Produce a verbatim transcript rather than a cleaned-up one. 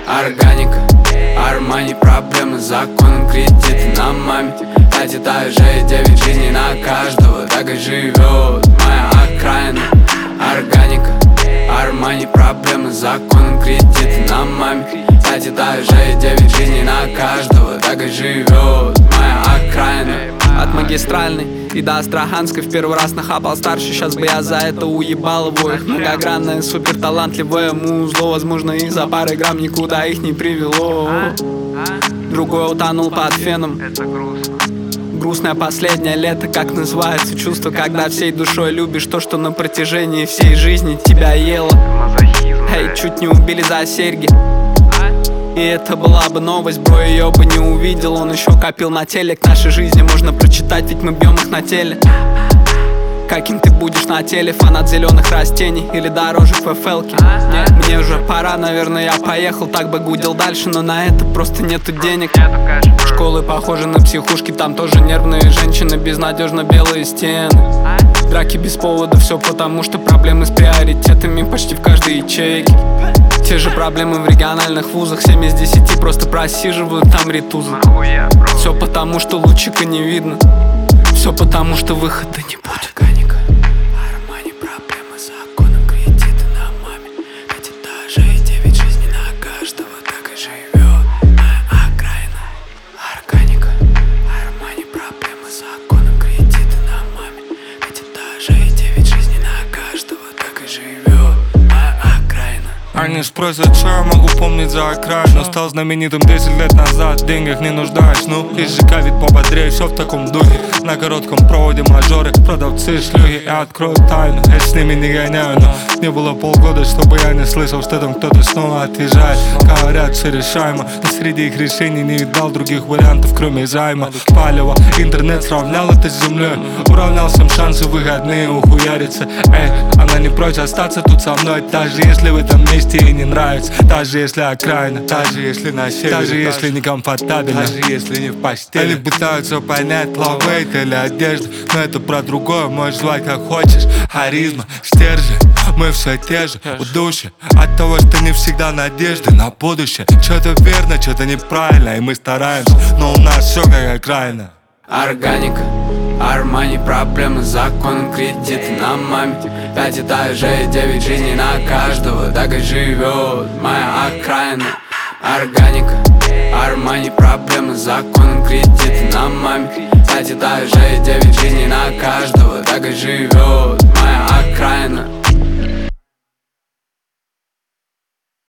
Органика, Армани, проблемы с законом, кредиты на маме. Пять этажей, девять жизней на каждого, так и живет моя окраина. Органика, Армани, проблемы с законом, кредиты на маме. Пять этажей, девять жизней на каждого, так и живет моя окраина. От магистральной и до Астраханской в первый раз нахапал старше. Сейчас бы я за это уебал его. Их многогранное, супер талантливое музло. Возможно, их за пары грамм никуда их не привело. Другой утонул под феном. Это грустно. Грустное последнее лето, как называется чувство, когда всей душой любишь то, что на протяжении всей жизни тебя ело. Мазохизм. Эй, чуть не убили за серьги. И это была бы новость, бро, ее бы не увидел. Он еще копил на телек, нашей жизни можно прочитать, ведь мы бьем их на теле. Каким ты будешь на теле, фанат зеленых растений или дорожек в эф элке? Не, мне уже пора, наверное, я поехал, так бы гудел дальше, но на это просто нету денег. Школы похожи на психушки, там тоже нервные женщины, безнадежно белые стены. Драки без повода, все потому что проблемы с приоритетами почти в каждой ячейке. Те же проблемы в региональных вузах, семь из десяти просто просиживают там ритузы. Все потому что лучика не видно, все потому что выхода не будет. Органика, Армани, проблемы с законом, кредиты на маме. Пять этажей, девять жизней на каждого, так и живет моя окраина. Органика, Армани, проблемы с законом, кредиты на маме. Пять этажей, девять жизней на каждого, так и живет моя окраина. Они спросят, что я могу помнить за окраину. Стал знаменитым десять лет назад, в деньгах не нуждаюсь. Ну, из ЖК вид пободрее, все в таком духе. На коротком проводе мажоры, продавцы, шлюги. Я открою тайну, я с ними не гоняю. Но не было полгода, чтобы я не слышал, что там кто-то снова отъезжает. Говорят, все решаемо, но среди их решений не видал других вариантов, кроме займа. Палево, интернет сравнял это с землей. Уравнял всем шансы выходные ухуяриться. Эй, она не прочь остаться тут со мной, даже если в этом месте ей не нравится. Даже если окраина, даже если на севере, даже если некомфортабельно, даже если не в постели. Они пытаются понять, лавейт или одежда, но это про другое, можешь звать как хочешь. Харизма, стержень, мы все те же, удушье от того, что не всегда надежды на будущее. Что-то верно, что-то неправильно, и мы стараемся, но у нас все как окраина. Органика, Армани, проблемы с законом, кредиты на маме. Пять этажей, девять жизней на каждого, так и живет моя окраина. Органика, Армани, проблемы с законом, кредиты на маме. Пять этажей, девять жизней на каждого, так и живет моя окраина.